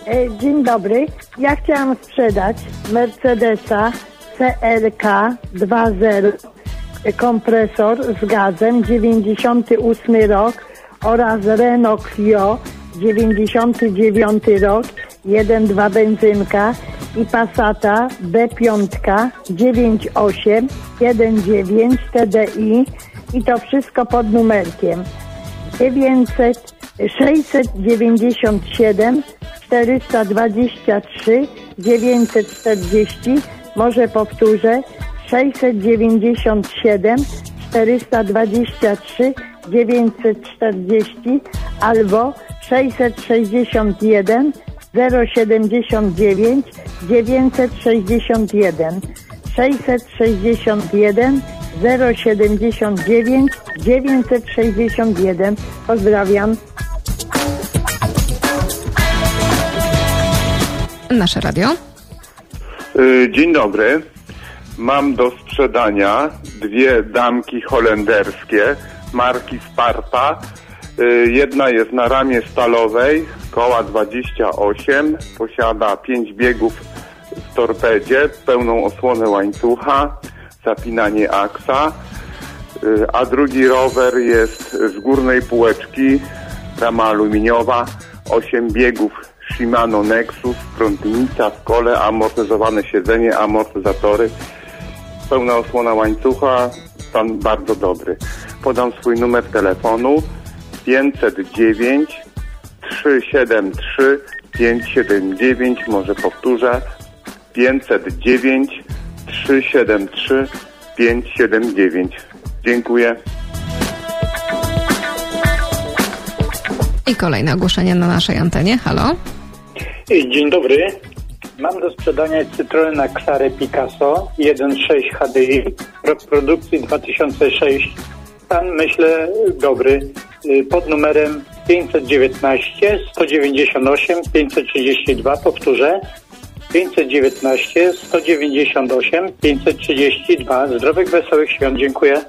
Dzień dobry. Ja chciałam sprzedać Mercedesa CLK 2.0 kompresor z gazem 98 rok oraz Renault Clio 99 rok 1.2 benzynka i Passata B5 98 1.9 TDI i to wszystko pod numerkiem 697 423 940. Może powtórzę 697 423 940 albo 661 079 961 661 079 961. Pozdrawiam. Nasze radio. Dzień dobry. Mam do sprzedania dwie damki holenderskie marki Sparta. Jedna jest na ramie stalowej, koła 28, posiada 5 biegów w torpedzie, pełną osłonę łańcucha, zapinanie aksa, a drugi rower jest z górnej półeczki, rama aluminiowa, 8 biegów Shimano Nexus, prądnica w kole, amortyzowane siedzenie, amortyzatory, pełna osłona łańcucha, stan bardzo dobry. Podam swój numer telefonu 509 373 579, może powtórzę 509 373 579. Dziękuję. I kolejne ogłoszenie na naszej antenie. Halo? Dzień dobry. Mam do sprzedania Citroena Xare Picasso 1.6 HDI, rok produkcji 2006. Stan, myślę, dobry. Pod numerem 519 198 532, powtórzę 519 198 532. Zdrowych, wesołych świąt. Dziękuję.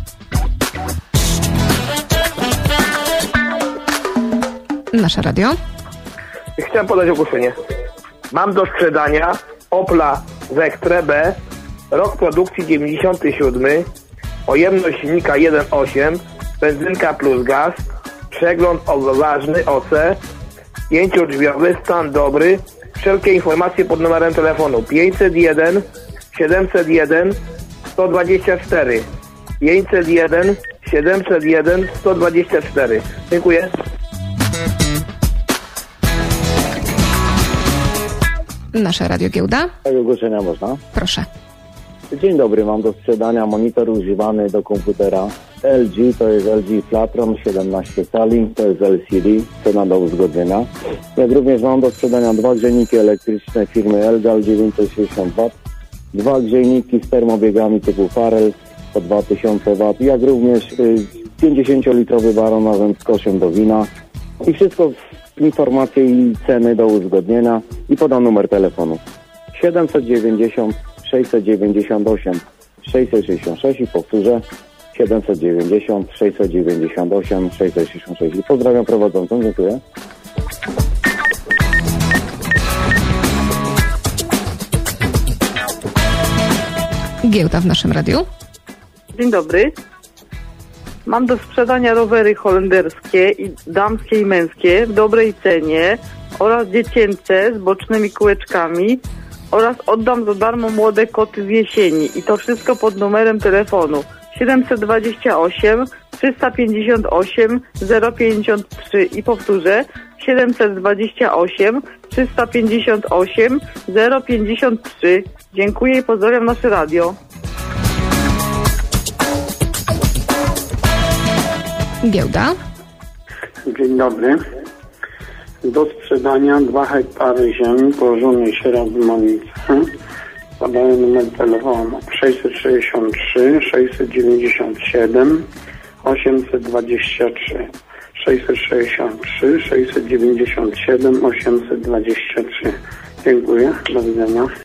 Nasze radio. Chciałem podać ogłoszenie. Mam do sprzedania Opla Vectre B, rok produkcji 97, pojemność silnika 1.8, benzynka plus gaz, przegląd ważny OC, 5-drzwiowy, stan dobry. Wszelkie informacje pod numerem telefonu 501 701 124 501 701 124. Dziękuję. Nasze radio Giełda. Tak, ogłoszenia można? Proszę. Dzień dobry, mam do sprzedania monitor używany do komputera LG, to jest LG Flatron 17 cali, to jest LCD, cena do uzgodnienia. Jak również mam do sprzedania dwa grzejniki elektryczne firmy Elgal 960 W, dwa grzejniki z termobiegami typu Farel po 2000 W, jak również 50-litrowy baronowy z koszem do wina i wszystko informacje i ceny do uzgodnienia i podam numer telefonu 790 698 666 i powtórzę 790 698 666 i pozdrawiam prowadzącą, dziękuję. Giełda w naszym radiu. Dzień dobry. Mam do sprzedania rowery holenderskie, i damskie i męskie w dobrej cenie oraz dziecięce z bocznymi kółeczkami oraz oddam za darmo młode koty z jesieni i to wszystko pod numerem telefonu 728 358 053 i powtórzę 728 358 053. Dziękuję i pozdrawiam nasze radio. Giełda. Dzień dobry. Do sprzedania 2 hektary ziemi położonej sierot w Monicy. Podaję numer telefonu 663 697 823 663 697 823. Dziękuję. Do widzenia.